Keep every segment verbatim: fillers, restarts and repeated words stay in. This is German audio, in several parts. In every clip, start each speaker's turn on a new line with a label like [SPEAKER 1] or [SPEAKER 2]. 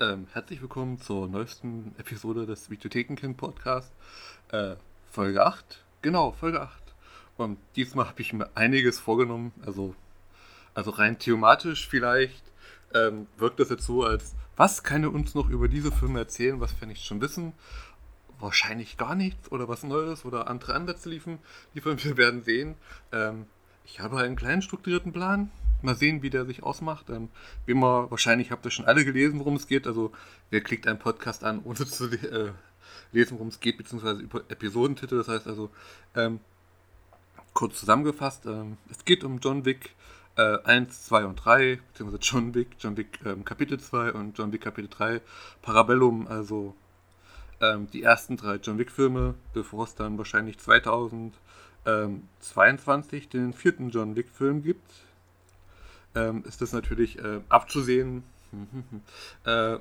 [SPEAKER 1] Ähm, herzlich willkommen zur neuesten Episode des Videothekenkind-Podcast. Äh, Folge acht. Genau, Folge acht. Und diesmal habe ich mir einiges vorgenommen. Also, also rein thematisch vielleicht ähm, wirkt das jetzt so, als was kann er uns noch über diese Filme erzählen, was wir nicht schon wissen. Wahrscheinlich gar nichts oder was Neues oder andere Ansätze liefen. liefern. Wir werden sehen. Ähm, ich habe einen kleinen strukturierten Plan. Mal sehen, wie der sich ausmacht. Ähm, wie immer, wahrscheinlich habt ihr schon alle gelesen, worum es geht. Also, wer klickt einen Podcast an, ohne zu le äh, lesen, worum es geht, beziehungsweise über Episodentitel. Das heißt also, ähm, kurz zusammengefasst, ähm, es geht um John Wick äh, eins, zwei und drei, beziehungsweise John Wick, John Wick ähm, Kapitel zwei und John Wick Kapitel drei, Parabellum, also ähm, die ersten drei John Wick-Filme, bevor es dann wahrscheinlich zweitausendzweiundzwanzig den vierten John Wick-Film gibt, ähm, ist das natürlich äh, abzusehen. äh,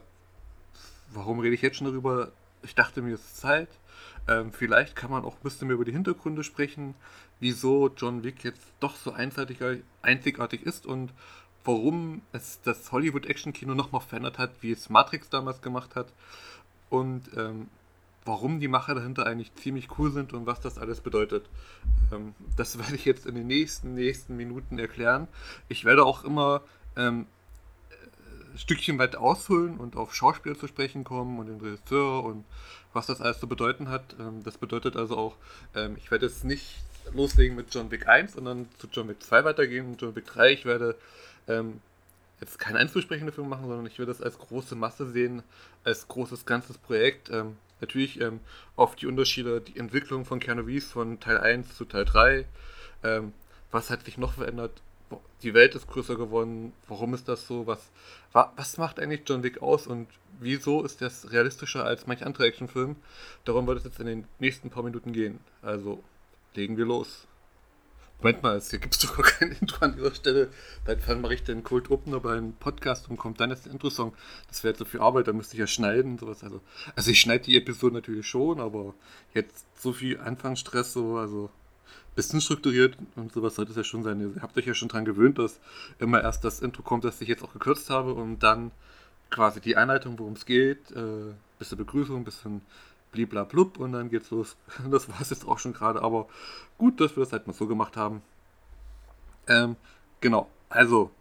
[SPEAKER 1] warum rede ich jetzt schon darüber? Ich dachte mir, es ist Zeit. Ähm, vielleicht kann man auch ein bisschen mehr über die Hintergründe sprechen, wieso John Wick jetzt doch so einzigartig, einzigartig ist und warum es das Hollywood-Action-Kino nochmal verändert hat, wie es Matrix damals gemacht hat. Und ähm, warum die Macher dahinter eigentlich ziemlich cool sind und was das alles bedeutet. Ähm, das werde ich jetzt in den nächsten, nächsten Minuten erklären. Ich werde auch immer ähm, ein Stückchen weit ausholen und auf Schauspieler zu sprechen kommen und den Regisseur und was das alles zu bedeuten hat. Ähm, das bedeutet also auch, ähm, ich werde jetzt nicht loslegen mit John Wick eins, sondern zu John Wick zwei weitergehen und John Wick drei. Ich werde ähm, jetzt keinen einzusprechenden Film machen, sondern ich werde das als große Masse sehen, als großes ganzes Projekt. Ähm, natürlich ähm, auf die Unterschiede, die Entwicklung von Keanu Reeves von Teil eins zu Teil drei. Ähm, was hat sich noch verändert? Die Welt ist größer geworden. Warum ist das so? Was, wa, was macht eigentlich John Wick aus und wieso ist das realistischer als manch anderer Actionfilm? Darum wird es jetzt in den nächsten paar Minuten gehen. Also legen wir los. Moment mal, hier gibt es doch gar kein Intro an dieser Stelle. Seit wann mache ich denn Cold Opener bei einem Podcast und kommt dann jetzt ein Intro-Song? Das wäre jetzt so viel Arbeit, da müsste ich ja schneiden und sowas. Also, also ich schneide die Episode natürlich schon, aber jetzt so viel Anfangsstress, so, also ein bisschen strukturiert und sowas sollte es ja schon sein. Ihr habt euch ja schon dran gewöhnt, dass immer erst das Intro kommt, das ich jetzt auch gekürzt habe und dann quasi die Einleitung, worum es geht, äh, bisschen Begrüßung, bisschen bliblablub und dann geht's los. Das war es jetzt auch schon gerade, aber gut, dass wir das halt mal so gemacht haben. Ähm, genau, also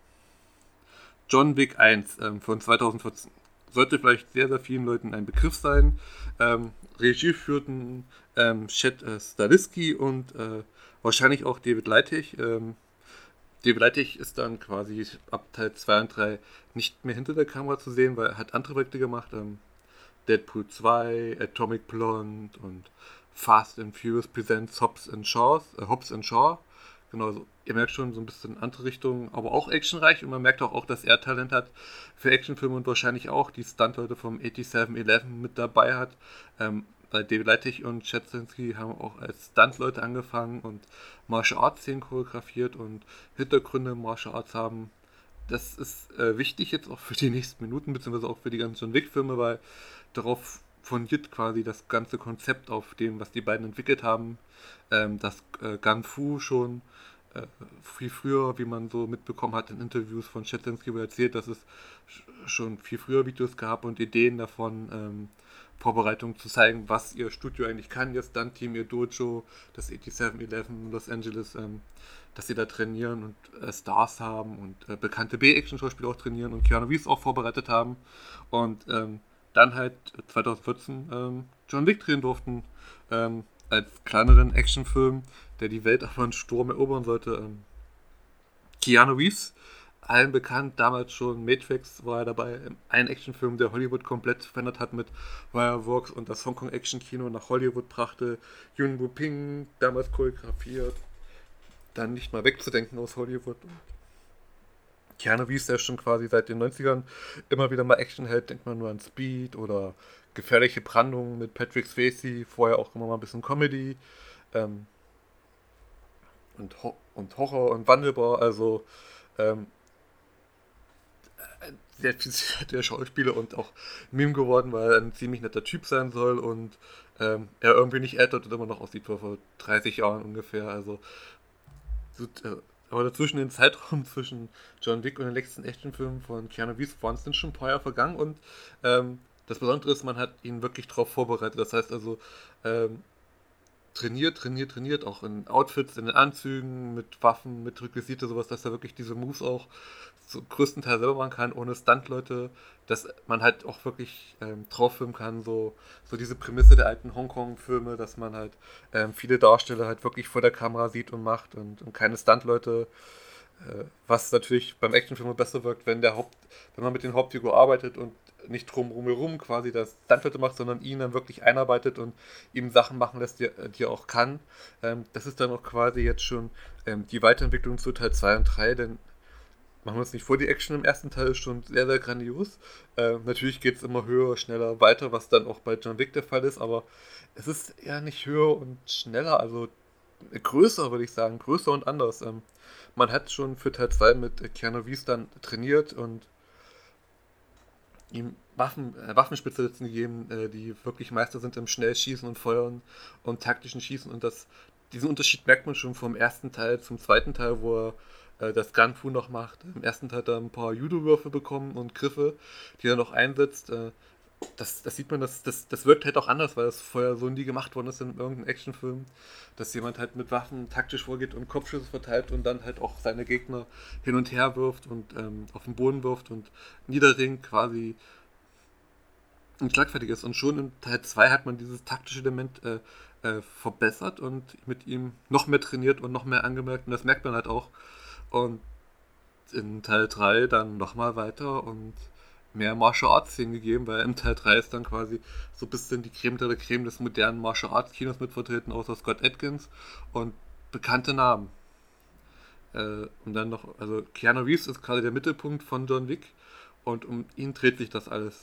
[SPEAKER 1] John Wick eins ähm, von zweitausendvierzehn. Sollte vielleicht sehr, sehr vielen Leuten ein Begriff sein. Ähm, Regie führten ähm, Chad äh, Stahelski und äh, wahrscheinlich auch David Leitich. Ähm, David Leitich ist dann quasi ab Teil zwei und drei nicht mehr hinter der Kamera zu sehen, weil er hat andere Projekte gemacht. Ähm, Deadpool zwei, Atomic Blonde und Fast and Furious Presents Hobbs and Shaw. Äh, Hobbs and Shaw. Genau, so, ihr merkt schon so ein bisschen in andere Richtungen, aber auch actionreich und man merkt auch, auch, dass er Talent hat für Actionfilme und wahrscheinlich auch die Stuntleute vom siebenundachtzig elf mit dabei hat. Ähm, weil David Leitich und Chad Stahelski haben auch als Stuntleute angefangen und Martial Arts Szenen choreografiert und Hintergründe im Martial Arts haben. Das ist äh, wichtig jetzt auch für die nächsten Minuten, beziehungsweise auch für die ganzen John Wick-Filme, weil darauf fundiert quasi das ganze Konzept auf dem, was die beiden entwickelt haben. Ähm, das äh, Gun Fu schon äh, viel früher, wie man so mitbekommen hat in Interviews von Chad Stahelski erzählt, dass es schon viel früher Videos gab und Ideen davon, ähm, Vorbereitungen zu zeigen, was ihr Studio eigentlich kann, ihr Stunt-Team, ihr Dojo, das siebenundachtzig elf in Los Angeles, ähm, dass sie da trainieren und äh, Stars haben und äh, bekannte B-Action-Schauspieler auch trainieren und Keanu Reeves auch vorbereitet haben und ähm, dann halt zweitausendvierzehn ähm, John Wick drehen durften, ähm, als kleineren Actionfilm, der die Welt aber in Sturm erobern sollte. Ähm, Keanu Reeves, allen bekannt, damals schon Matrix war er dabei, ein Actionfilm, der Hollywood komplett verändert hat mit Fireworks und das Hongkong-Action-Kino nach Hollywood brachte. Yuen Woo-Ping, damals choreografiert, dann nicht mal wegzudenken aus Hollywood. Keanu Reeves, der schon quasi seit den neunzigern immer wieder mal Action hält, denkt man nur an Speed oder Gefährliche Brandung mit Patrick Swayze, vorher auch immer mal ein bisschen Comedy ähm, und, Ho- und Horror und Wandelbar, also ähm, sehr viel der Schauspieler und auch Meme geworden, weil er ein ziemlich netter Typ sein soll und ähm, er irgendwie nicht älter und immer noch aussieht wie vor dreißig Jahren ungefähr, also so, äh, aber dazwischen den Zeitraum zwischen John Wick und den letzten echten Filmen von Keanu Reeves waren es dann schon ein paar Jahre vergangen und ähm, das Besondere ist, man hat ihn wirklich darauf vorbereitet. Das heißt also, ähm, trainiert, trainiert, trainiert, auch in Outfits, in den Anzügen, mit Waffen, mit Requisite, sowas, dass er wirklich diese Moves auch zum größten Teil selber machen kann, ohne Stunt-Leute, dass man halt auch wirklich ähm, drauf filmen kann, so, so diese Prämisse der alten Hongkong-Filme, dass man halt ähm, viele Darsteller halt wirklich vor der Kamera sieht und macht und, und keine Stunt-Leute, äh, was natürlich beim Actionfilm besser wirkt, wenn der Haupt, wenn man mit den Hauptfigur arbeitet und nicht drum herum quasi das Stuntleute macht, sondern ihn dann wirklich einarbeitet und ihm Sachen machen lässt, die, die er auch kann. Ähm, das ist dann auch quasi jetzt schon ähm, die Weiterentwicklung zu Teil zwei und drei, denn machen wir uns nicht vor, die Action im ersten Teil ist schon sehr, sehr grandios. Ähm, natürlich geht es immer höher, schneller, weiter, was dann auch bei John Wick der Fall ist, aber es ist eher nicht höher und schneller, also größer, würde ich sagen, größer und anders. Ähm, man hat schon für Teil zwei mit äh, Keanu Reeves dann trainiert und ihm Waffen, äh, Waffenspezialisten gegeben, äh, die wirklich Meister sind im Schnellschießen und Feuern und taktischen Schießen. Und das, diesen Unterschied merkt man schon vom ersten Teil zum zweiten Teil, wo er äh, das Gunfu noch macht. Im ersten Teil hat er ein paar Judo-Würfe bekommen und Griffe, die er noch einsetzt. Äh, das, das sieht man, das, das, das wirkt halt auch anders, weil das vorher so nie gemacht worden ist in irgendeinem Actionfilm, dass jemand halt mit Waffen taktisch vorgeht und Kopfschüsse verteilt und dann halt auch seine Gegner hin und her wirft und ähm, auf den Boden wirft und niederringt quasi und schlagfertig ist. Und schon in Teil zwei hat man dieses taktische Element äh, äh, verbessert und mit ihm noch mehr trainiert und noch mehr angemerkt. Und das merkt man halt auch. Und in Teil drei dann nochmal weiter und mehr Martial Arts hingegeben, weil im Teil drei ist dann quasi so ein bisschen die Creme de la Creme des modernen Martial Arts Kinos mit vertreten, außer Scott Adkins und bekannte Namen. Äh, und dann noch, also Keanu Reeves ist gerade der Mittelpunkt von John Wick und um ihn dreht sich das alles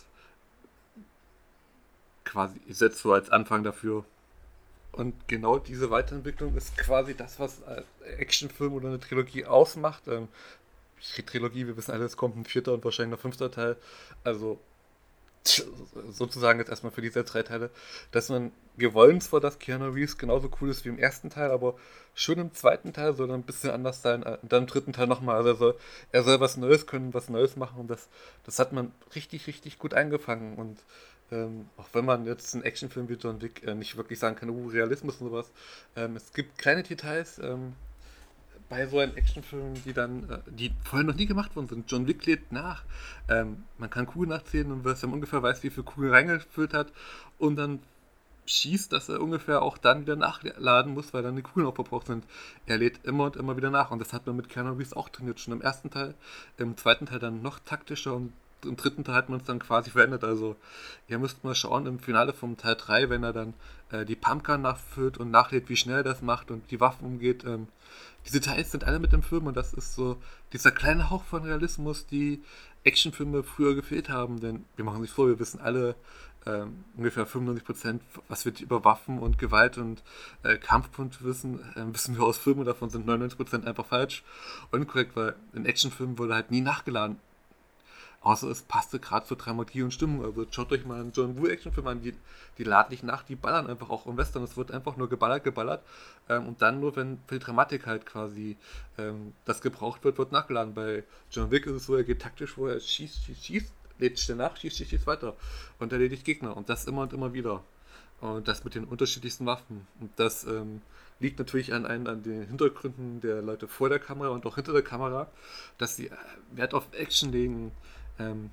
[SPEAKER 1] quasi, ich setze so als Anfang dafür. Und genau diese Weiterentwicklung ist quasi das, was ein Actionfilm oder eine Trilogie ausmacht. Ähm, die Trilogie, wir wissen alle, es kommt ein vierter und wahrscheinlich ein fünfter Teil. Also sozusagen jetzt erstmal für diese drei Teile, dass man, wir wollen zwar, dass Keanu Reeves genauso cool ist wie im ersten Teil, aber schon im zweiten Teil soll er ein bisschen anders sein, äh, und dann im dritten Teil nochmal. Also er soll, er soll was Neues können, was Neues machen und das, das hat man richtig, richtig gut eingefangen und ähm, auch wenn man jetzt einen Actionfilm wie John Wick äh, nicht wirklich sagen kann, uh, Realismus und sowas, ähm, es gibt kleine Details, ähm, bei so einem Actionfilm, die dann, äh, die vorher noch nie gemacht worden sind. John Wick lädt nach. Ähm, man kann Kugeln nachzählen und was er ungefähr weiß, wie viel Kugeln reingefüllt hat und dann schießt, dass er ungefähr auch dann wieder nachladen muss, weil dann die Kugeln auch verbraucht sind. Er lädt immer und immer wieder nach und das hat man mit Keanu Reeves auch trainiert, schon im ersten Teil, im zweiten Teil dann noch taktischer und im dritten Teil hat man es dann quasi verändert. Also ihr müsst mal schauen im Finale vom Teil drei, wenn er dann äh, die Pumpgun nachfüllt und nachlädt, wie schnell er das macht und die Waffen umgeht. Ähm, diese Details sind alle mit im Film und das ist so dieser kleine Hauch von Realismus, die Actionfilme früher gefehlt haben. Denn wir machen sich vor, wir wissen alle ähm, ungefähr fünfundneunzig Prozent, was wir über Waffen und Gewalt und äh, Kampfkunst wissen, äh, wissen wir aus Filmen, davon sind neunundneunzig Prozent einfach falsch und inkorrekt, weil in Actionfilmen wurde halt nie nachgeladen. Außer es passte gerade zur Dramaturgie und Stimmung. Also schaut euch mal einen John Woo Actionfilm an, die, die laden nicht nach, die ballern einfach auch im Western. Es wird einfach nur geballert, geballert. Ähm, und dann nur, wenn für die Dramatik halt quasi ähm, das gebraucht wird, wird nachgeladen. Bei John Wick ist es so, er geht taktisch vor, er schießt, schießt, schießt, lädt schnell nach, schießt, schießt, schießt weiter. Und erledigt Gegner. Und das immer und immer wieder. Und das mit den unterschiedlichsten Waffen. Und das ähm, liegt natürlich an, an, an den Hintergründen der Leute vor der Kamera und auch hinter der Kamera, dass sie äh, Wert auf Action legen, ähm,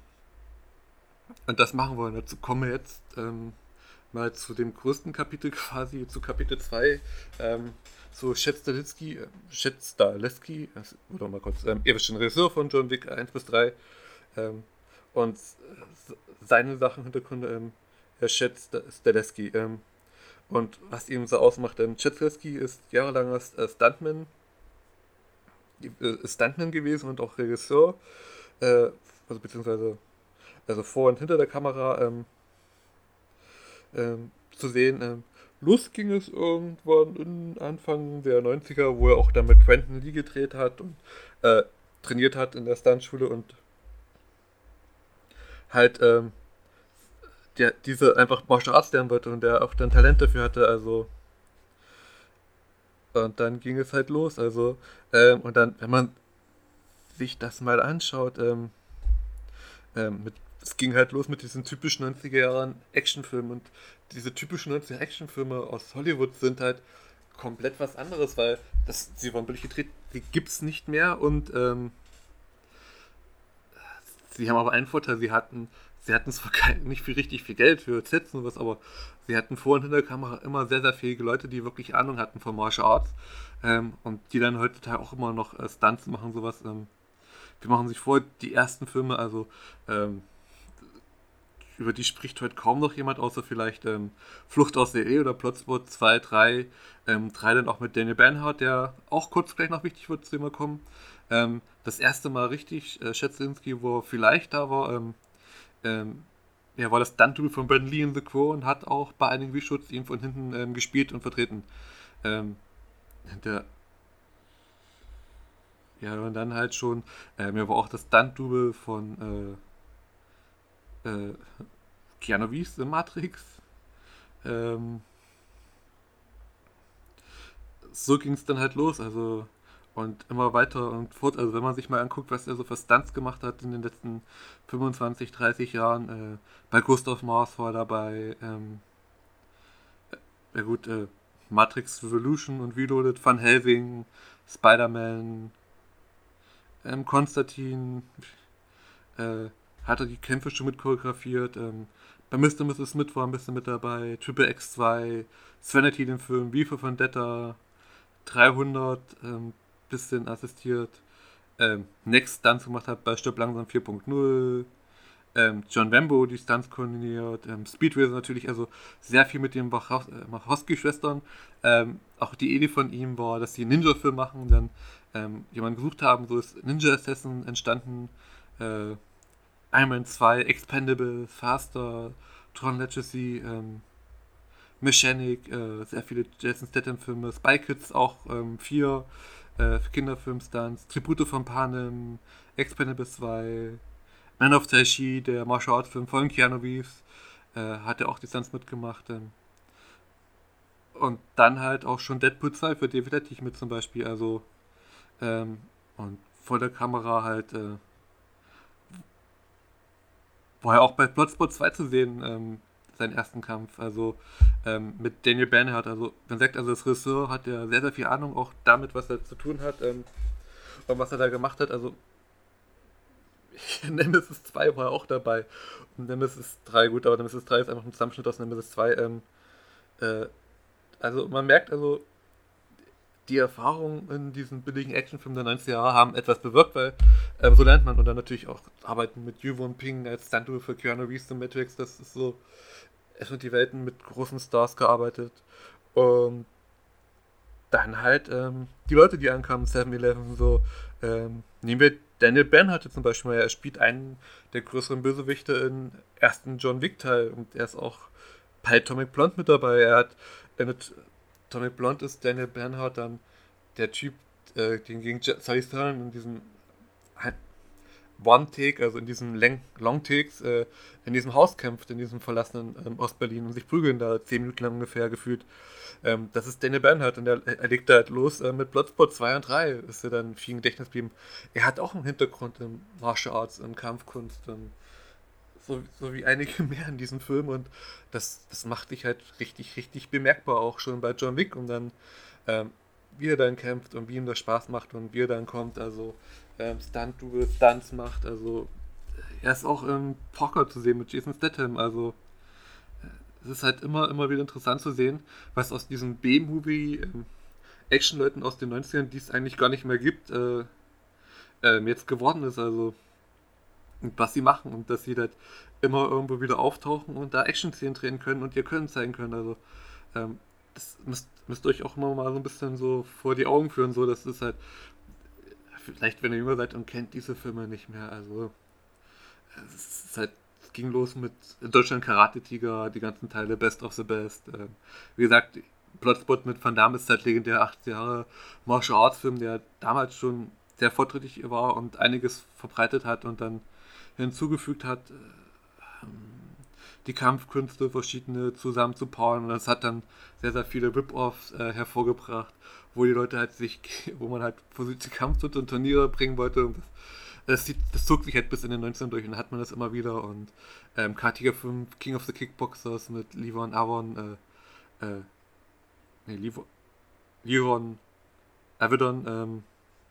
[SPEAKER 1] und das machen wollen. Dazu kommen wir jetzt ähm, mal zu dem größten Kapitel quasi, zu Kapitel zwei. Ähm, so Chet Stalitzky, äh, Chet Stalitzky, äh, oder mal kurz, ähm, er ist schon Regisseur von John Wick eins bis drei. Ähm, und äh, seine Sachen, Hintergründe, ähm, Herr Chet Stalitzky. Ähm, und was ihm so ausmacht, ähm, Chet Stalitzky ist jahrelanger äh, Stuntman, äh, Stuntman gewesen und auch Regisseur. Äh, also beziehungsweise also vor und hinter der Kamera ähm, ähm, zu sehen. Ähm, los ging es irgendwann in Anfang der neunziger, wo er auch dann mit Brandon Lee gedreht hat und äh, trainiert hat in der Stuntschule und halt ähm, der diese einfach Martial Arts lernen wollte und der auch dann Talent dafür hatte. Also Und dann ging es halt los. Also, ähm, und dann, wenn man sich das mal anschaut, ähm, ähm, mit, es ging halt los mit diesen typischen neunziger Jahren Actionfilmen. Und diese typischen neunziger Actionfilme aus Hollywood sind halt komplett was anderes, weil das, sie waren billig gedreht, die gibt's nicht mehr und ähm, sie haben aber einen Vorteil, sie hatten, sie hatten zwar kein, nicht viel richtig viel Geld für Sets und was, aber sie hatten vor und hinter der Kamera immer sehr, sehr fähige Leute, die wirklich Ahnung hatten von Martial Arts ähm, und die dann heutzutage auch immer noch äh, Stunts machen, sowas. Ähm, wir machen sich vor, die ersten Filme, also ähm, über die spricht heute kaum noch jemand, außer vielleicht ähm, Flucht aus der Ehe oder Bloodsport zwei, drei. Ähm, drei dann auch mit Daniel Bernhardt, der auch kurz gleich noch wichtig wird, zu dem wir kommen. Ähm, das erste Mal richtig, äh, Schätzinski, wo er vielleicht da war, ähm, ähm, ja, war das Stunt-Double von Brandon Lee in The Crow und hat auch bei einigen Reshoots ihn von hinten ähm, gespielt und vertreten. Ähm, der, ja, und dann halt schon, ähm, ja, war auch das Stunt-Double von äh, äh, Keanu Reeves in Matrix. Ähm, so ging es dann halt los, also und immer weiter und fort. Also wenn man sich mal anguckt, was er so für Stunts gemacht hat in den letzten fünfundzwanzig, dreißig Jahren, äh, bei Gustav Mars war dabei, ähm, ja gut, äh, Matrix Revolution und Reloaded, Van Helsing, Spider-Man, ähm, Konstantin, äh, hat er die Kämpfe schon mit choreografiert, ähm, bei Mister und Misses Smith war ein bisschen mit dabei, Triple X zwei, Serenity den Film, V for Vendetta, dreihundert, ähm, bisschen assistiert. Ähm, Next Stunts gemacht hat bei Stirb langsam vier Punkt null. Ähm, John Rambo die Stunts koordiniert. Ähm, Speed Racer natürlich, also sehr viel mit den Wachowski-Schwestern. Ähm, auch die Idee von ihm war, dass sie einen Ninja-Film machen und dann ähm, jemanden gesucht haben. So ist Ninja Assassin entstanden. Äh, Iron Man zwei, Expendable, Faster, Tron Legacy, ähm, Mechanic, äh, sehr viele Jason Statham-Filme, Spy Kids auch ähm, vier äh, Kinderfilm-Stunts, Tribute von Panem, Expendables zwei, Man of Tai Chi, der Martial Arts Film von Keanu Reeves, äh, hat er auch die Stunts mitgemacht. Ähm, und dann halt auch schon Deadpool zwei für David Lettig mit zum Beispiel, also ähm, und vor der Kamera halt äh, war ja auch bei Bloodsport zwei zu sehen, ähm, seinen ersten Kampf, also ähm, mit Daniel Bernhardt. Also man sagt, also das Regisseur hat ja sehr, sehr viel Ahnung auch damit, was er zu tun hat ähm, und was er da gemacht hat. Also Nemesis zwei war auch dabei und Nemesis drei, gut, aber Nemesis drei ist einfach ein Zusammenschnitt aus Nemesis zwei. Ähm, äh, also man merkt also, die Erfahrungen in diesen billigen Actionfilmen der neunziger Jahre haben etwas bewirkt, weil ähm, so lernt man und dann natürlich auch arbeiten mit Yvonne Ping als Stunt für Keanu Reeves in Matrix, das ist so, es sind die Welten mit großen Stars gearbeitet und dann halt ähm, die Leute, die ankamen, Seven Eleven so, ähm, nehmen wir Daniel Bernhardt zum Beispiel mal, er spielt einen der größeren Bösewichte im ersten John Wick Teil und er ist auch bei Atomic Blonde mit dabei, er hat äh, mit Atomic Blonde ist Daniel Bernhardt dann der Typ, äh, den gegen Charlie Theron in diesem halt One-Take, also in diesen Long-Takes, äh, in diesem Haus kämpft, in diesem verlassenen ähm, Ostberlin und sich prügeln da zehn Minuten lang ungefähr gefühlt. Ähm, das ist Daniel Bernhardt und er, er legt da halt los äh, mit Bloodsport zwei und drei, ist er dann viel im Gedächtnis geblieben. Er hat auch einen Hintergrund in Martial Arts, in Kampfkunst, und so, so wie einige mehr in diesem Film und das, das macht dich halt richtig, richtig bemerkbar, auch schon bei John Wick und dann ähm, wie er dann kämpft und wie ihm das Spaß macht und wie er dann kommt, also ähm, Stunt-Double, Stunts macht, also er ist auch im Poker zu sehen mit Jason Statham, also es ist halt immer, immer wieder interessant zu sehen, was aus diesem B-Movie ähm, Actionleuten aus den neunzigern, die es eigentlich gar nicht mehr gibt, äh, ähm, jetzt geworden ist, also und was sie machen und dass sie halt immer irgendwo wieder auftauchen und da Action-Szenen drehen können und ihr Können zeigen können, also ähm, das müsst, müsst ihr euch auch immer mal so ein bisschen so vor die Augen führen, so das ist halt vielleicht, wenn ihr jünger seid und kennt diese Filme nicht mehr, also es ist halt, es ging los mit Deutschland Karate Tiger, die ganzen Teile, Best of the Best. Ähm, wie gesagt, Bloodsport mit Van Damme ist halt legendär, achtzig Jahre Martial Arts Film, der damals schon sehr fortschrittlich war und einiges verbreitet hat und dann hinzugefügt hat. Ähm, die Kampfkünste verschiedene zusammenzupaaren und das hat dann sehr, sehr viele Rip-Offs äh, hervorgebracht, wo die Leute halt sich, wo man halt versucht, die Kampfkünste und Turniere bringen wollte und das, das, sieht, das zog sich halt bis in den neunzigern durch und dann hat man das immer wieder und ähm, K T fünf, King of the Kickboxers mit Livon Avon, äh, äh, nee, Livon, Livon Avedon, ähm,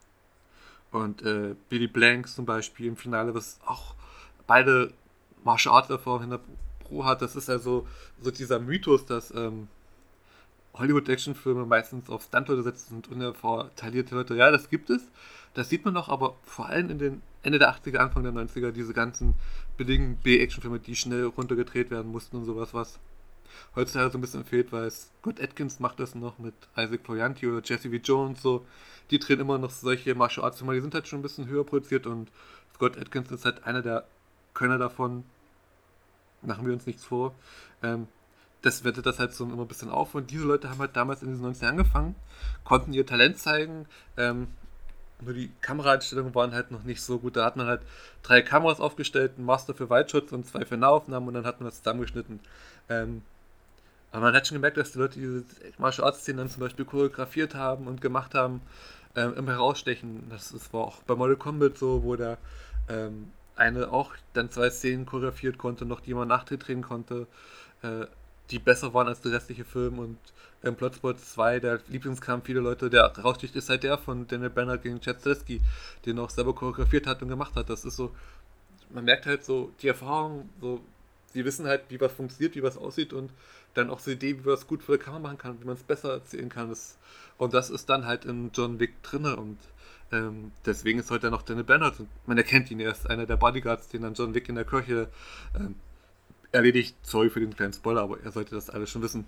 [SPEAKER 1] und äh, Billy Blanks zum Beispiel im Finale, was auch beide Martial Arts Erfahrungen hinter Pro hat. Das ist also so dieser Mythos, dass ähm, Hollywood-Actionfilme meistens auf Stuntleute setzen und unerfahren talentierte Leute. Ja, das gibt es. Das sieht man noch, aber vor allem in den Ende der achtziger, Anfang der neunziger, diese ganzen billigen B-Actionfilme, die schnell runtergedreht werden mussten und sowas, was heutzutage so ein bisschen fehlt, weil Scott Adkins macht das noch mit Isaac Florianti oder Jesse V. Jones, so. Die drehen immer noch solche Martial Arts Filme, die sind halt schon ein bisschen höher produziert und Scott Adkins ist halt einer der Könner davon. Machen wir uns nichts vor. Ähm, das wettet das halt so immer ein bisschen auf und diese Leute haben halt damals in diesen neunzigern angefangen, konnten ihr Talent zeigen, ähm, nur die Kameraeinstellungen waren halt noch nicht so gut. Da hat man halt drei Kameras aufgestellt, ein Master für Weitschutz und zwei für Nahaufnahmen und dann hat man das zusammengeschnitten. Ähm, aber man hat schon gemerkt, dass die Leute diese Martial Arts Szenen dann zum Beispiel choreografiert haben und gemacht haben, ähm, im Herausstechen. Das, das war auch bei Mortal Kombat so, wo der ähm, eine auch dann zwei Szenen choreografiert konnte, noch die man nachdrehen konnte, äh, die besser waren als der restliche Film und ähm, Bloodsport zwei, der Lieblingskampf viele Leute, der raussticht, ist halt der von Daniel Bernhardt gegen Chad Stahelski, den er auch selber choreografiert hat und gemacht hat. Das ist so, man merkt halt so die Erfahrung, so, die wissen halt, wie was funktioniert, wie was aussieht und dann auch so die Idee, wie man es gut vor der Kamera machen kann, wie man es besser erzählen kann. Das, und das ist dann halt in John Wick drinne und ähm, deswegen ist heute noch Daniel Bernhardt und man erkennt ihn, er ist einer der Bodyguards, den dann John Wick in der Kirche ähm, erledigt. Sorry für den kleinen Spoiler, aber er sollte das alles schon wissen.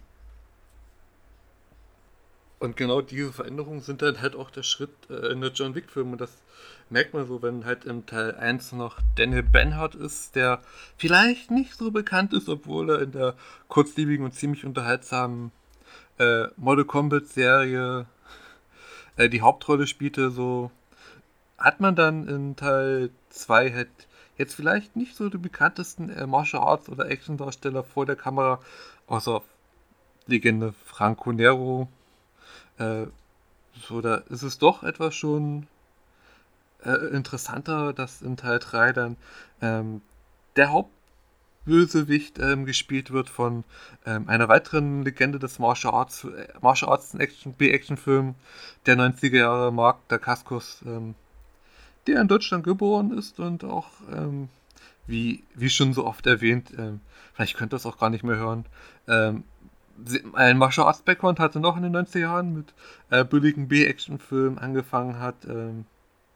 [SPEAKER 1] Und genau diese Veränderungen sind dann halt auch der Schritt äh, in der John Wick-Film. Und das merkt man so, wenn halt im Teil eins noch Daniel Bernhardt ist, der vielleicht nicht so bekannt ist, obwohl er in der kurzlebigen und ziemlich unterhaltsamen äh, Mortal Kombat-Serie äh, die Hauptrolle spielte. So hat man dann in Teil zwei halt jetzt vielleicht nicht so die bekanntesten äh, Martial Arts oder Action-Darsteller vor der Kamera, außer Legende Franco Nero. Äh, so, da ist es doch etwas schon äh, interessanter, dass in Teil drei dann ähm, der Hauptbösewicht ähm, gespielt wird von ähm, einer weiteren Legende des Martial Arts, äh, Martial Arts Action, B-Action-Film der neunziger Jahre, Mark Dacascos, ähm, der in Deutschland geboren ist und auch, ähm, wie, wie schon so oft erwähnt, ähm, vielleicht könnt ihr es auch gar nicht mehr hören, ähm, ein Martial Arts Background hatte noch in den neunziger Jahren mit äh, billigen B-Action-Filmen angefangen hat. Ähm,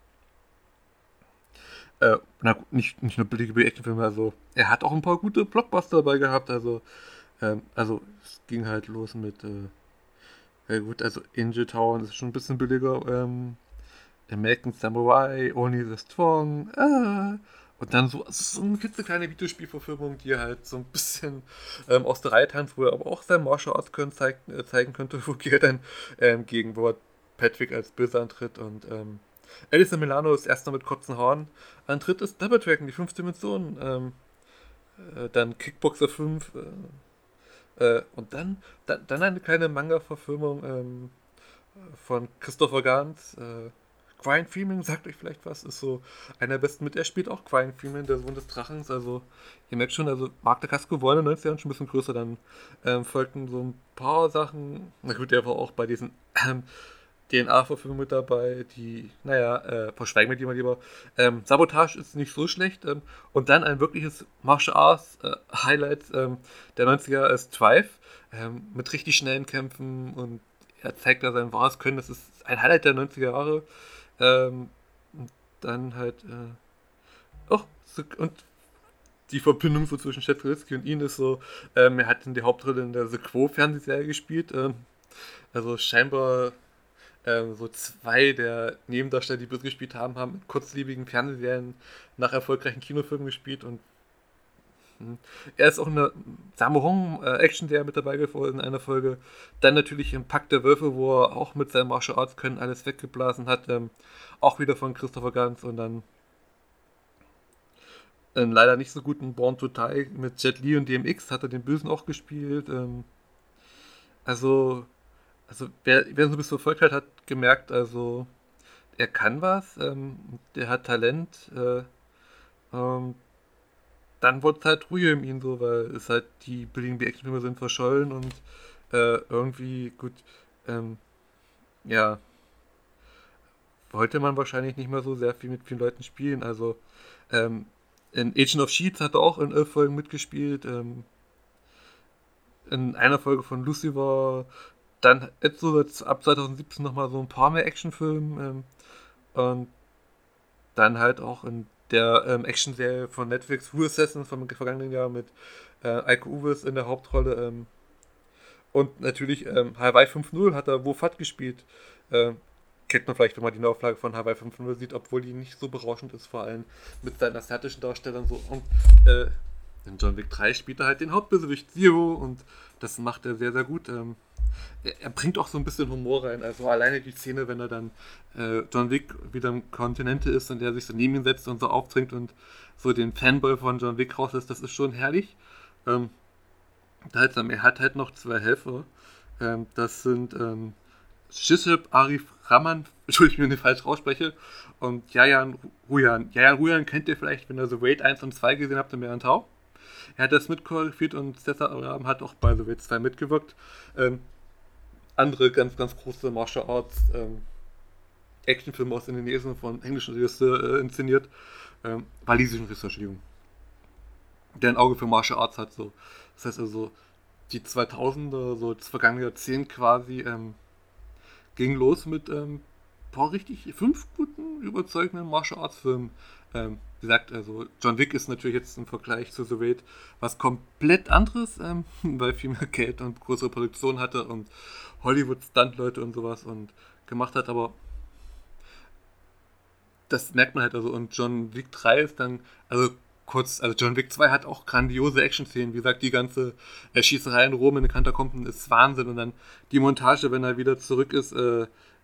[SPEAKER 1] äh, na gut, nicht, nicht nur billige B-Action-Filme, also er hat auch ein paar gute Blockbuster dabei gehabt. Also, ähm, also es ging halt los mit, äh, ja gut, also Angel Town ist schon ein bisschen billiger. Ähm, American Samurai, Only the Strong, äh, und dann so, so eine klitzekleine Videospielverfilmung, die halt so ein bisschen ähm, aus der Reihe tanzt, wo er aber auch sein Martial Arts können zeig, äh, zeigen könnte, wo er dann ähm, gegen Robert Patrick als Böse antritt und ähm, Alice in Milano ist erst noch mit kurzen Haaren antritt, ist Double Dragon, die fünf Dimensionen, ähm, äh, dann Kickboxer fünf äh, äh, und dann, dann, dann eine kleine Manga-Verfilmung ähm, von Christopher Gans, äh, Brian Freeman, sagt euch vielleicht was, ist so einer der besten mit. Er spielt auch Brian Freeman, der Sohn des Drachens. Also, ihr merkt schon, also Mark Dacascos war in den neunziger Jahren schon ein bisschen größer. Dann ähm, folgten so ein paar Sachen. Na gut, der war auch bei diesen ähm, D N A-Verfilmungen mit dabei, die, naja, äh, verschweigen wir die mal lieber. Ähm, Sabotage ist nicht so schlecht. Ähm, und dann ein wirkliches Martial Arts äh, Highlight ähm, der neunziger ist Drive, ähm, mit richtig schnellen Kämpfen und er zeigt da sein wahres Können. Das ist ein Highlight der neunziger Jahre. Ähm, und dann halt, äh, oh, so, und die Verbindung so zwischen Chad Stahelski und ihn ist so, ähm, er hat in die Hauptrolle in der The Quo-Fernsehserie gespielt, ähm, also scheinbar ähm, so zwei der Nebendarsteller, die böse gespielt haben, haben in kurzlebigen Fernsehserien nach erfolgreichen Kinofilmen gespielt und mh, er ist auch in der Sammo Hong äh, Action-Serie mit dabei gewesen in einer Folge. Dann natürlich im Pakt der Wölfe, wo er auch mit seinem Martial Arts Können alles weggeblasen hat. Ähm, auch wieder von Christopher Gans und dann einen leider nicht so guten Born to Die mit Jet Li und D M X hat er den Bösen auch gespielt. Ähm, also, also wer, wer so ein bisschen verfolgt hat, hat gemerkt, also er kann was, ähm, der hat Talent. Äh, ähm, dann wurde es halt ruhiger um ihn so, weil es halt die billigen B-Action-Filme sind verschollen und äh, irgendwie, gut, ähm, ja, wollte man wahrscheinlich nicht mehr so sehr viel mit vielen Leuten spielen. Also ähm, in Agent of Shield hat er auch in elf Folgen mitgespielt. Ähm, in einer Folge von Lucifer. Dann jetzt so jetzt ab zwanzig siebzehn nochmal so ein paar mehr Actionfilme. Ähm, und dann halt auch in der ähm, Actionserie von Netflix Who Assassin vom vergangenen Jahr mit äh, Ike Uwes in der Hauptrolle. Ähm, und natürlich ähm, Hawaii fünf null hat er Wo Fat gespielt. Ähm, kennt man vielleicht, wenn man die Neuauflage von Hawaii fünf null sieht, obwohl die nicht so berauschend ist, vor allem mit seinen asiatischen Darstellern so. Und äh, in John Wick drei spielt er halt den Hauptbösewicht Zero und das macht er sehr, sehr gut. Ähm, er, er bringt auch so ein bisschen Humor rein. Also alleine die Szene, wenn er dann äh, John Wick wieder im Kontinente ist und er sich so neben ihn setzt und so auftrinkt und so den Fanboy von John Wick raus ist, das ist schon herrlich. Ähm, Unterhaltsam. Er hat halt noch zwei Helfer. Ähm, das sind ähm, Shishib Arif Rahman, Entschuldigung, wenn ich den falsch ausspreche, und Jayan Ruyan. Jayan Ruyan kennt ihr vielleicht, wenn ihr The Raid eins und zwei gesehen habt im Meeren Tau. Er hat das mitchoreografiert und Cesar Abraham hat auch bei The Raid zwei mitgewirkt. Ähm, andere ganz, ganz große Martial Arts ähm, Actionfilme aus Indonesien von englischen Regisseur äh, inszeniert. Ähm, walisischen Regisseur, Entschuldigung. Der ein Auge für Martial Arts hat. So. Das heißt also, die zweitausender, so das vergangene Jahrzehnt quasi, ähm, ging los mit ähm, boah, richtig fünf guten, überzeugenden Martial Arts Filmen. Ähm, wie gesagt, also John Wick ist natürlich jetzt im Vergleich zu The Raid was komplett anderes, ähm, weil viel mehr Geld und größere Produktion hatte und Hollywood-Stunt-Leute und sowas und gemacht hat, aber das merkt man halt also. Und John Wick drei ist dann, also kurz, also John Wick zwei hat auch grandiose Action-Szenen. Wie gesagt, die ganze äh, Schießerei in Rom in den Katakomben ist Wahnsinn. Und dann die Montage, wenn er wieder zurück ist äh,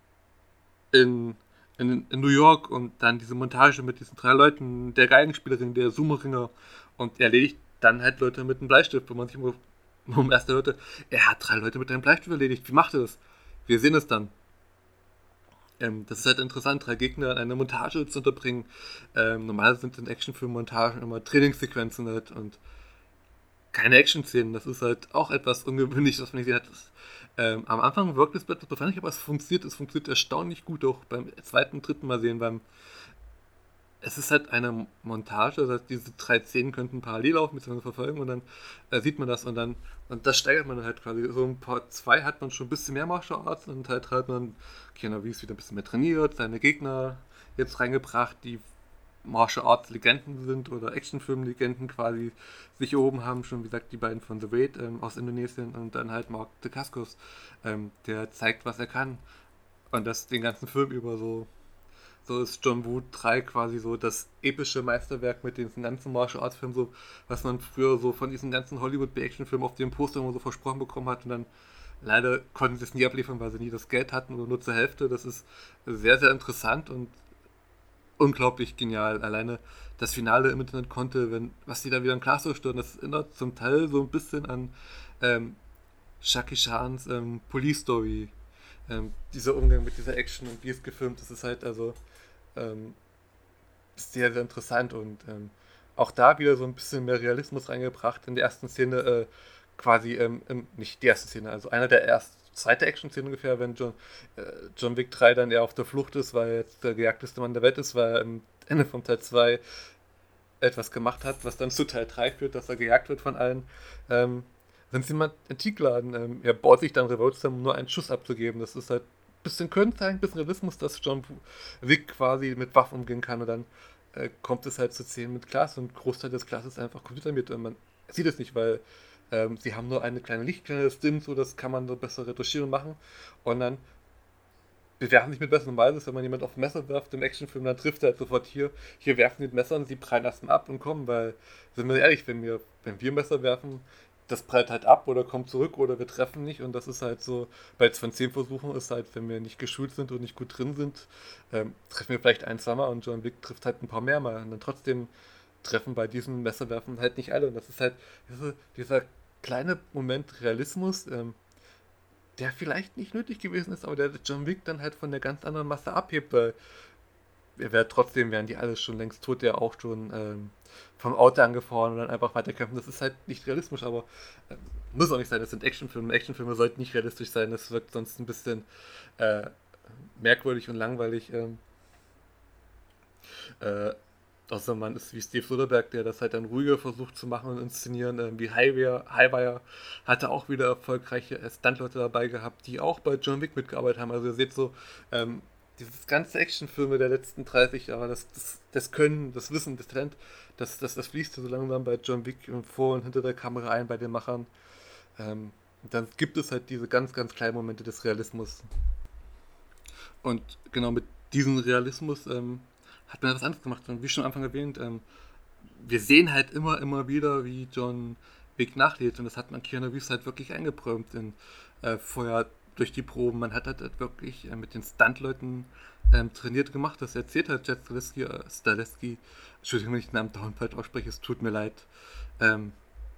[SPEAKER 1] in, in, in New York und dann diese Montage mit diesen drei Leuten, der Geigenspielerin, der Sumo-Ringer und er erledigt dann halt Leute mit einem Bleistift, wo man sich um, um erste hörte, er hat drei Leute mit einem Bleistift erledigt. Wie macht er das? Wir sehen es dann. Ähm, das ist halt interessant, drei Gegner in einer Montage zu unterbringen. Ähm, normalerweise sind in Actionfilm-Montagen immer Trainingssequenzen halt und keine Action-Szenen. Das ist halt auch etwas ungewöhnliches, was man nicht gesehen hat. Das, ähm, am Anfang wirkt es etwas befremdlich, aber es funktioniert. Es funktioniert erstaunlich gut, auch beim zweiten, dritten Mal sehen. Beim, es ist halt eine Montage, das heißt, diese drei Szenen könnten parallel laufen, bzw. verfolgen und dann äh, sieht man das und dann, und das steigert man dann halt quasi. So ein Part zwei hat man schon ein bisschen mehr Martial Arts und halt hat man Keanu Reeves wieder ein bisschen mehr trainiert, seine Gegner jetzt reingebracht, die Martial Arts Legenden sind oder Actionfilm-Legenden quasi sich erhoben haben. Schon wie gesagt, die beiden von The Raid ähm, aus Indonesien und dann halt Mark Dacascos, ähm, der zeigt, was er kann. Und das den ganzen Film über so. So ist John Woo drei quasi so das epische Meisterwerk mit diesen ganzen Martial Arts Filmen, so, was man früher so von diesen ganzen Hollywood-Action-Filmen auf dem Poster immer so versprochen bekommen hat und dann leider konnten sie es nie abliefern, weil sie nie das Geld hatten oder nur zur Hälfte. Das ist sehr, sehr interessant und unglaublich genial. Alleine das Finale im Internet konnte, wenn, was die da wieder in Glas zerstören, das erinnert zum Teil so ein bisschen an ähm, Jackie Chans ähm, Police Story. Ähm, dieser Umgang mit dieser Action und wie es gefilmt ist, ist halt also ähm, sehr, sehr interessant und ähm, auch da wieder so ein bisschen mehr Realismus reingebracht. In der ersten Szene äh, quasi, ähm, im, nicht die erste Szene, also einer der ersten, zweite Action-Szene ungefähr, wenn John, äh, John Wick drei dann eher auf der Flucht ist, weil er jetzt der gejagteste Mann der Welt ist, weil er am Ende vom Teil zwei etwas gemacht hat, was dann zu Teil drei führt, dass er gejagt wird von allen. Ähm, sind sie mal Antikladen. Ähm, er baut sich dann Revolver, um nur einen Schuss abzugeben. Das ist halt ein bisschen Können zeigen, ein bisschen Realismus, dass John Wick quasi mit Waffen umgehen kann und dann äh, kommt es halt zu Szenen mit Glas und ein Großteil des Glases ist einfach computermiert und man sieht es nicht, weil ähm, sie haben nur eine kleine Lichtquelle, das dimmt so, das kann man so besser retuschieren und machen und dann bewerfen sich mit Messern. Normal ist, wenn man jemand auf ein Messer wirft im Actionfilm, dann trifft er halt sofort hier. Hier werfen die mit Messern, sie prallen erstmal ab und kommen, weil, sind wir ehrlich, wenn wir, wenn wir Messer werfen, das prallt halt ab oder kommt zurück oder wir treffen nicht und das ist halt so, bei jetzt von zehn Versuchen ist halt, wenn wir nicht geschult sind und nicht gut drin sind, ähm, treffen wir vielleicht ein, zwei Mal und John Wick trifft halt ein paar mehr Mal und dann trotzdem treffen bei diesem Messerwerfen halt nicht alle. Und das ist halt diese, dieser kleine Moment Realismus, ähm, der vielleicht nicht nötig gewesen ist, aber der John Wick dann halt von der ganz anderen Masse abhebt, weil er wäre trotzdem, wären die alle schon längst tot, der auch schon ähm, vom Auto angefahren und dann einfach weiterkämpfen. Das ist halt nicht realistisch, aber äh, muss auch nicht sein. Das sind Actionfilme. Actionfilme sollten nicht realistisch sein. Das wirkt sonst ein bisschen äh, merkwürdig und langweilig. Ähm, äh, Außer man ist wie Steve Soderbergh, der das halt dann ruhiger versucht zu machen und inszenieren. Ähm, wie Highwire, Highwire hatte auch wieder erfolgreiche äh, Stuntleute dabei gehabt, die auch bei John Wick mitgearbeitet haben. Also ihr seht so, ähm, dieses ganze Actionfilme der letzten dreißig Jahre, das, das, das Können, das Wissen, das Talent, das, das, das fließt so langsam bei John Wick vor und hinter der Kamera ein bei den Machern. Ähm, und dann gibt es halt diese ganz, ganz kleinen Momente des Realismus. Und genau mit diesem Realismus ähm, hat man etwas anderes gemacht. Und wie schon am Anfang erwähnt, ähm, wir sehen halt immer, immer wieder, wie John Wick nachlädt. Und das hat man Keanu Reeves halt wirklich eingeprägt in, äh, vorher durch die Proben. Man hat halt, halt wirklich äh, mit den Stuntleuten ähm, trainiert gemacht. Das erzählt halt Jet Staleski, äh, Staleski, Entschuldigung, wenn ich den Namen dauernd falsch ausspreche, es tut mir leid. Ähm,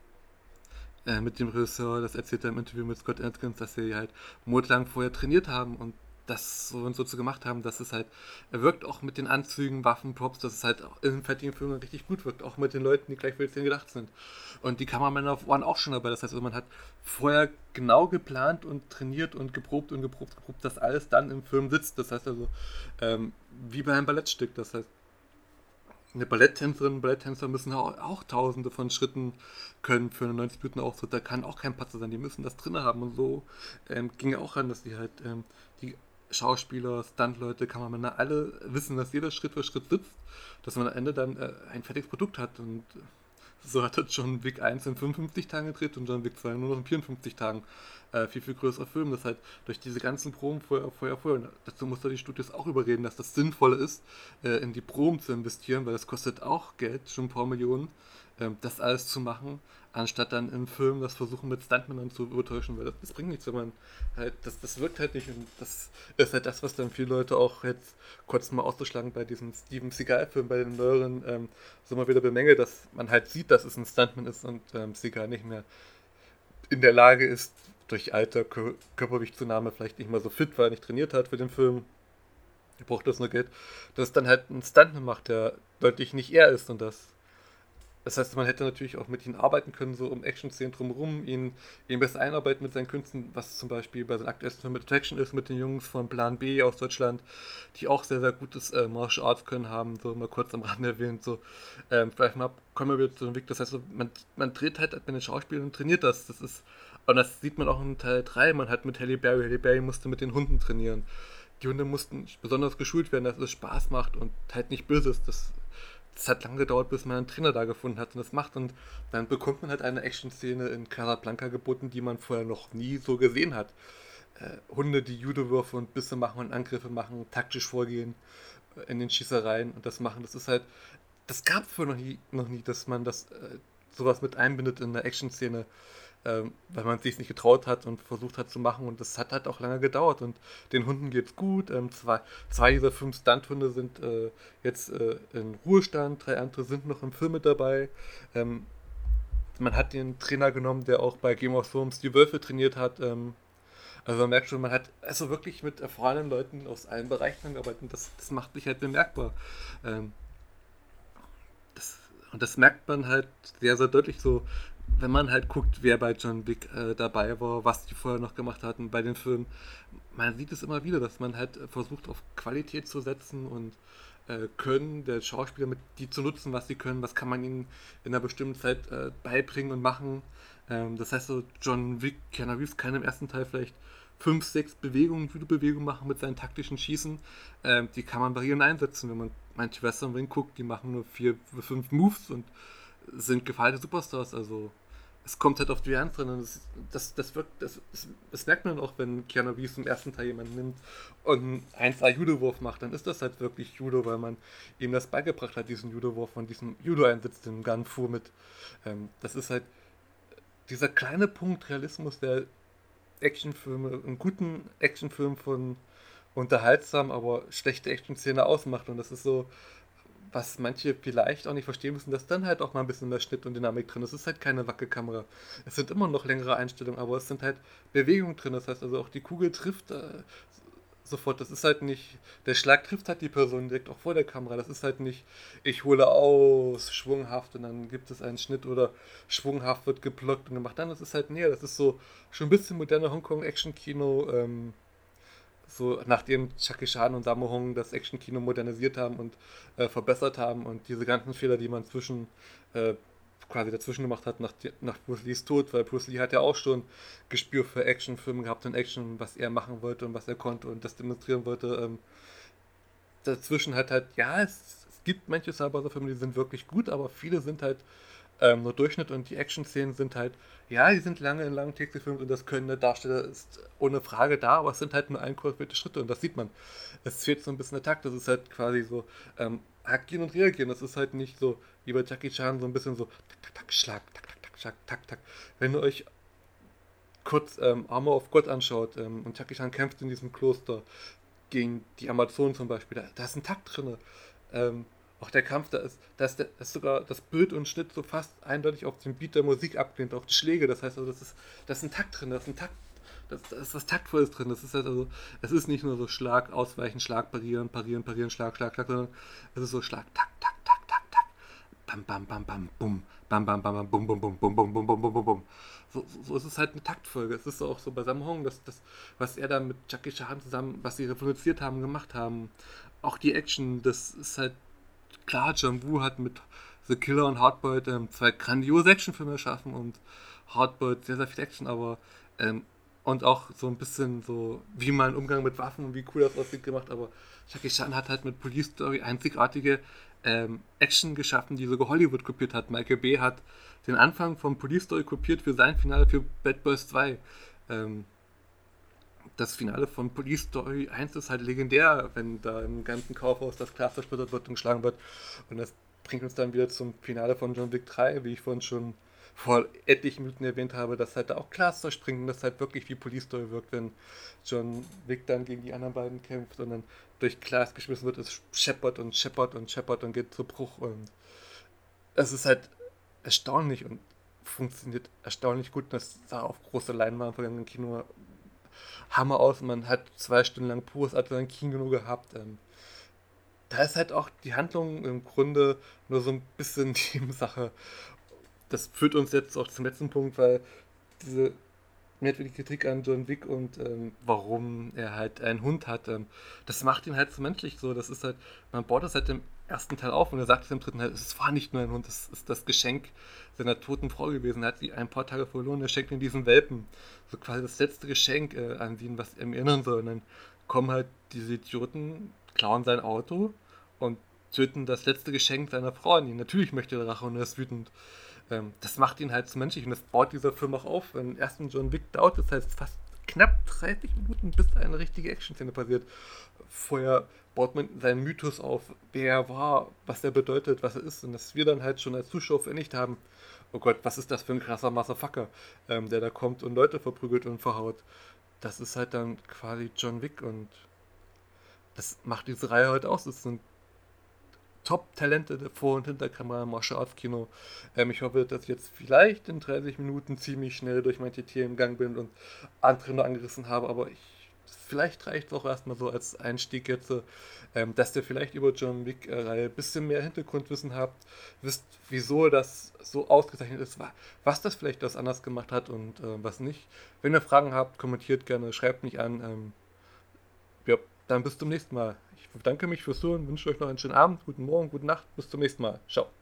[SPEAKER 1] äh, mit dem Regisseur, das erzählt er im Interview mit Scott Adkins, dass sie halt monatelang vorher trainiert haben und das so und so zu gemacht haben, dass es halt, er wirkt auch mit den Anzügen, Waffen, Props, dass es halt auch in fertigen Filmen richtig gut wirkt, auch mit den Leuten, die gleich für die Szene gedacht sind. Und die Kameramänner waren auch schon dabei, das heißt, also man hat vorher genau geplant und trainiert und geprobt und geprobt, geprobt, dass alles dann im Film sitzt, das heißt also, ähm, wie bei einem Ballettstück, das heißt, eine Balletttänzerin, Balletttänzer müssen auch, auch tausende von Schritten können für einen neunzig Minuten Auftritt. Da kann auch kein Patzer sein. Die müssen das drin haben. Und so ähm, ging ja auch an, dass die halt ähm, die Schauspieler, Stuntleute, Kameramänner alle wissen, dass jeder Schritt für Schritt sitzt, dass man am Ende dann äh, ein fertiges Produkt hat. Und so hat er John Wick eins in fünfundfünfzig Tagen gedreht und John Wick zwei nur noch in vierundfünfzig Tagen. Äh, viel, viel größerer Film. Das halt durch diese ganzen Proben vorher, vorher, vorher. Und dazu muss er die Studios auch überreden, dass das Sinnvolle ist, äh, in die Proben zu investieren, weil das kostet auch Geld, schon ein paar Millionen, ähm, das alles zu machen, anstatt dann im Film das versuchen mit Stuntmännern zu übertäuschen, weil das, das bringt nichts, wenn man halt, das, das wirkt halt nicht und das ist halt das, was dann viele Leute auch jetzt kurz mal auszuschlagen bei diesem Steven Seagal-Film, bei den neueren, ähm, so mal wieder bemängelt, dass man halt sieht, dass es ein Stuntman ist und ähm, Seagal nicht mehr in der Lage ist, durch Alter, Kör Körpergewichtszunahme vielleicht nicht mehr so fit, weil er nicht trainiert hat für den Film. Er braucht das nur Geld. Dass es dann halt ein Stuntman macht, der deutlich nicht er ist und das. Das heißt, man hätte natürlich auch mit ihm arbeiten können, so um Action-Szenen drumherum, ihn, ihn besser einarbeiten mit seinen Künsten, was zum Beispiel bei seinem aktuellen Film mit Attraction ist, mit den Jungs von Plan B aus Deutschland, die auch sehr, sehr gutes äh, Martial Arts können haben, so mal kurz am Rande erwähnt, so, ähm, vielleicht mal kommen wir wieder zu dem Weg, das heißt, so, man, man dreht halt mit den Schauspielern und trainiert das, das ist, und das sieht man auch in Teil drei, man hat mit Halle Berry, Halle Berry musste mit den Hunden trainieren, die Hunde mussten besonders geschult werden, dass es Spaß macht und halt nicht böse ist, das es hat lange gedauert, bis man einen Trainer da gefunden hat und das macht. Und dann bekommt man halt eine Action-Szene in Casablanca geboten, die man vorher noch nie so gesehen hat. Äh, Hunde, die Judo-Würfe und Bisse machen und Angriffe machen, taktisch vorgehen äh, in den Schießereien und das machen. Das ist halt, das gab es vorher noch nie, noch nie, dass man das äh, sowas mit einbindet in der Action-Szene, ähm, weil man es sich nicht getraut hat und versucht hat zu machen und das hat halt auch lange gedauert und den Hunden geht's gut. Ähm, zwei, zwei dieser fünf Stunthunde sind äh, jetzt äh, in Ruhestand, drei andere sind noch im Film mit dabei. Ähm, Man hat den Trainer genommen, der auch bei Game of Thrones die Wölfe trainiert hat. Ähm, also man merkt schon, man hat also wirklich mit erfahrenen Leuten aus allen Bereichen gearbeitet und das, das macht sich halt bemerkbar. Ähm, das, und das merkt man halt sehr, sehr deutlich so, wenn man halt guckt, wer bei John Wick äh, dabei war, was die vorher noch gemacht hatten bei den Filmen. Man sieht es immer wieder, dass man halt äh, versucht, auf Qualität zu setzen und äh, Können der Schauspieler mit die zu nutzen, was sie können, was kann man ihnen in einer bestimmten Zeit äh, beibringen und machen. Ähm, das heißt so, John Wick, Keanu Reeves kann im ersten Teil vielleicht fünf, sechs Bewegungen, Judo-Bewegungen machen mit seinen taktischen Schießen. Ähm, die kann man variieren einsetzen, wenn man manche Western Ring guckt, die machen nur vier, fünf Moves und sind gefeierte Superstars, also es kommt halt auf die Hand drin und das, das, das wirkt, das, das, das merkt man auch, wenn Keanu Reeves im ersten Teil jemanden nimmt und einen eins Judo-Wurf macht, dann ist das halt wirklich Judo, weil man ihm das beigebracht hat, diesen Judo-Wurf und diesen Judo-Einsatz, den Gun-Fu mit. Ähm, das ist halt dieser kleine Punkt Realismus, der Actionfilme, einen guten Actionfilm von unterhaltsam, aber schlechte Action-Szene ausmacht und das ist so, was manche vielleicht auch nicht verstehen müssen, dass dann halt auch mal ein bisschen mehr Schnitt und Dynamik drin ist. Es ist halt keine Wackelkamera. Es sind immer noch längere Einstellungen, aber es sind halt Bewegungen drin. Das heißt also auch die Kugel trifft äh, sofort. Das ist halt nicht, der Schlag trifft halt die Person direkt auch vor der Kamera. Das ist halt nicht, ich hole aus, schwunghaft und dann gibt es einen Schnitt oder schwunghaft wird geblockt und gemacht. Dann, das ist halt näher. Das ist so schon ein bisschen moderne Hongkong-Action-Kino. Ähm, so nachdem Jackie Chan und Sammo Hung das Actionkino modernisiert haben und äh, verbessert haben und diese ganzen Fehler, die man zwischen äh, quasi dazwischen gemacht hat nach, nach Bruce Lees Tod, weil Bruce Lee hat ja auch schon Gespür für Actionfilme gehabt und Action, was er machen wollte und was er konnte und das demonstrieren wollte. Ähm, dazwischen hat halt, ja, es, es gibt manche Cyberpunk-Filme, die sind wirklich gut, aber viele sind halt ähm, nur Durchschnitt und die Action-Szenen sind halt, ja, die sind lange in langen Takes gefilmt und das Können der Darsteller ist ohne Frage da, aber es sind halt nur einkalkulierte Schritte und das sieht man. Es fehlt so ein bisschen der Takt, das ist halt quasi so ähm, agieren und reagieren, das ist halt nicht so wie bei Jackie Chan so ein bisschen so tak, tak, tak, Schlag, tak, tak, tak, Schlag, tak, tak. Wenn ihr euch kurz ähm, Armor of God anschaut ähm, und Jackie Chan kämpft in diesem Kloster gegen die Amazonen zum Beispiel, da, da ist ein Takt drin. Ähm, auch der Kampf, da ist, da ist, der, ist sogar das Bild und Schnitt so fast eindeutig auf den Beat der Musik abgelehnt, auch die Schläge. Das heißt also, das ist, da ist ein Takt drin, da ist ein Takt, das, da ist was Taktvolles drin. Das ist halt also, es ist nicht nur so Schlag, Ausweichen, Schlag, parieren, parieren, parieren, Schlag, Schlag, Schlag, sondern es ist so Schlag, tak, tak, tak, tak, tak, bam, bam, bam, bam, bum, bam, bam, bam, bam, bum, bum, bum, bum, bum, bum, bum, bum, bum, bum. So, so, so ist es halt eine Taktfolge. Es ist auch so bei Sammo Hung, dass das, was er da mit Jackie Chan zusammen, was sie revolutioniert haben, gemacht haben, auch die Action, das ist halt klar. John Woo hat mit The Killer und Hardboiled ähm, zwei grandiose Actionfilme erschaffen und Hardboiled sehr, sehr viel Action, aber ähm, und auch so ein bisschen so, wie man Umgang mit Waffen und wie cool das aussieht gemacht, aber Jackie Chan hat halt mit Police Story einzigartige ähm, Action geschaffen, die sogar Hollywood kopiert hat. Michael Bay hat den Anfang von Police Story kopiert für sein Finale für Bad Boys zwei. Ähm, das Finale von Police Story eins ist halt legendär, wenn da im ganzen Kaufhaus das Glas zersplittert wird und geschlagen wird. Und das bringt uns dann wieder zum Finale von John Wick drei, wie ich vorhin schon vor etlichen Minuten erwähnt habe, dass halt da auch Glas zerspringt und das halt wirklich wie Police Story wirkt, wenn John Wick dann gegen die anderen beiden kämpft und dann durch Glas geschmissen wird, es scheppert und scheppert und scheppert und geht zu Bruch und es ist halt erstaunlich und funktioniert erstaunlich gut. Das sah auf großer Leinwand im Kino Hammer aus. Man hat zwei Stunden lang pures Adrenalin gehabt. Ähm, da ist halt auch die Handlung im Grunde nur so ein bisschen Nebensache. Das führt uns jetzt auch zum letzten Punkt, weil diese merkwürdige Kritik an John Wick und ähm, warum er halt einen Hund hat, ähm, das macht ihn halt so menschlich so. Das ist halt, man baut das halt im ersten Teil auf und er sagt es im dritten Teil, es war nicht nur ein Hund, es ist das Geschenk seiner toten Frau gewesen. Er hat sie ein paar Tage verloren, er schenkt ihm diesen Welpen. So quasi das letzte Geschenk äh, an ihn, was er ihm erinnern soll. Und dann kommen halt diese Idioten, klauen sein Auto und töten das letzte Geschenk seiner Frau an ihn. Natürlich möchte er Rache und er ist wütend. Ähm, das macht ihn halt zu menschlich und das baut dieser Film auch auf. Im ersten John Wick dauert es halt fast knapp dreißig Minuten, bis eine richtige Action-Szene passiert. Vorher baut man seinen Mythos auf, wer er war, was er bedeutet, was er ist und dass wir dann halt schon als Zuschauer verinnerlicht haben, oh Gott, was ist das für ein krasser Motherfucker, ähm, der da kommt und Leute verprügelt und verhaut. Das ist halt dann quasi John Wick und das macht diese Reihe heute aus. Es sind Top-Talente der Vor- und Hinterkamera im Martial Arts Kino. Ähm, ich hoffe, dass ich jetzt vielleicht in dreißig Minuten ziemlich schnell durch manche Themen gegangen bin und andere nur angerissen habe, aber ich, vielleicht reicht es auch erstmal so als Einstieg jetzt, ähm, dass ihr vielleicht über John Wick-Reihe ein bisschen mehr Hintergrundwissen habt, wisst, wieso das so ausgezeichnet ist, was das vielleicht das anders gemacht hat und äh, was nicht. Wenn ihr Fragen habt, kommentiert gerne, schreibt mich an. Ähm, ja, dann bis zum nächsten Mal. Ich bedanke mich fürs Zuhören, wünsche euch noch einen schönen Abend, guten Morgen, gute Nacht, bis zum nächsten Mal. Ciao.